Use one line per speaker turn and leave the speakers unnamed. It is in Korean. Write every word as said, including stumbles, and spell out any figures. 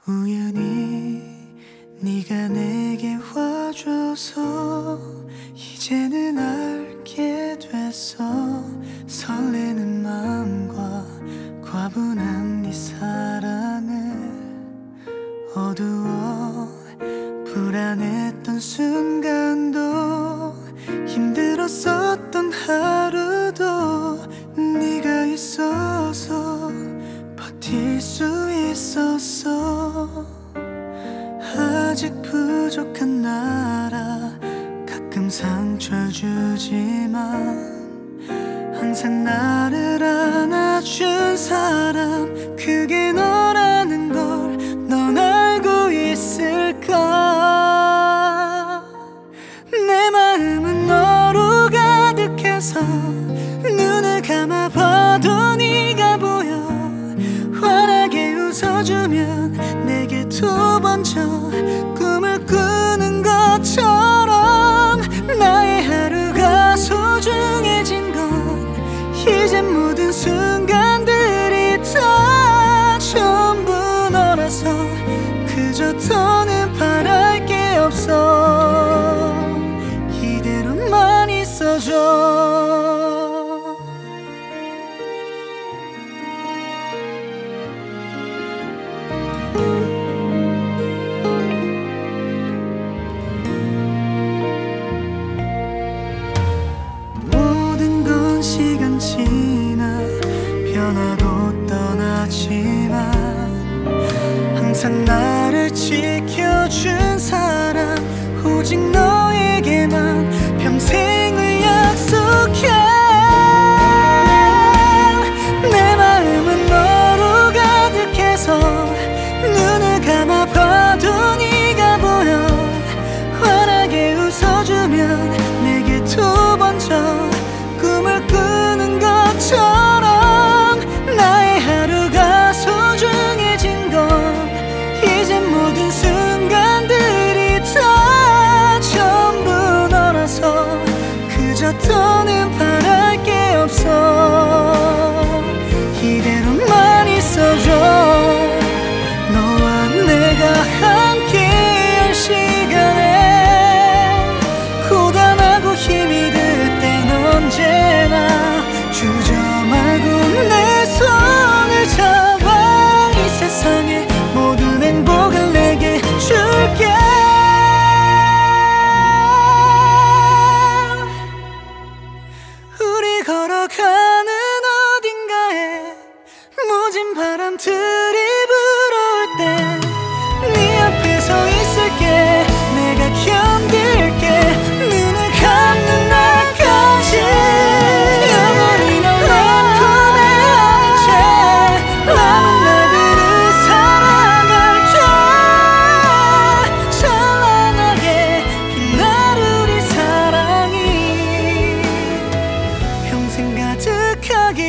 우연히 네가 내게 와줘서 이제는 알게 됐어. 설레는 마음과 과분한 네 사랑을 어두워 불안했던 순간도 힘들었었던 하루도 네가 있어서 버틸 수 있었어. 아직 부족한 나라 가끔 상처 주지만 항상 나를 안아준 사람 그게 너라는 걸 넌 알고 있을까. 내 마음은 너로 가득해서 눈을 감아봐도 네가 보여. 환하게 웃어주면 내게 두 번 져 꿈을 꾸는 것처럼 나의 하루가 소중해진 건 이젠 모든 순간들이 다 전부 너라서 그저 더는 바랄 게 없어. 이대로만 있어줘. 모든 건 시간 지나 변화도 떠나지만 항상 나를 지켜준 사람 오직 너에게만 평생을 약속해. 내 마음은 너로 가득해서 눈을 감아봐도 네가 보여. 환하게 웃어주면 내게 두 번 져 꿈을 꾸는 것처럼 나의 하루가 소중해진 건 이젠 모든 순간들이 다 전부 너라서 그저 더는 바랄 게 없어. 이대로만 있어줘. 너와 내가 함께할 시간에 고단하고 힘이 들 땐 언제나 주저 말고 내 손을 잡아. 이 세상의 모든 행복을 내게 줄게. 우리 걸어가는 어딘가에 모진 바람들이 불어올 때 네 앞에 서 있을게. 내가 견딜게. 눈을 감는 날까지 영원히 너의 품에 안은 채 남은 날들을 살아갈게. 찬란하게 빛날 우리 사랑이 평생 가득하길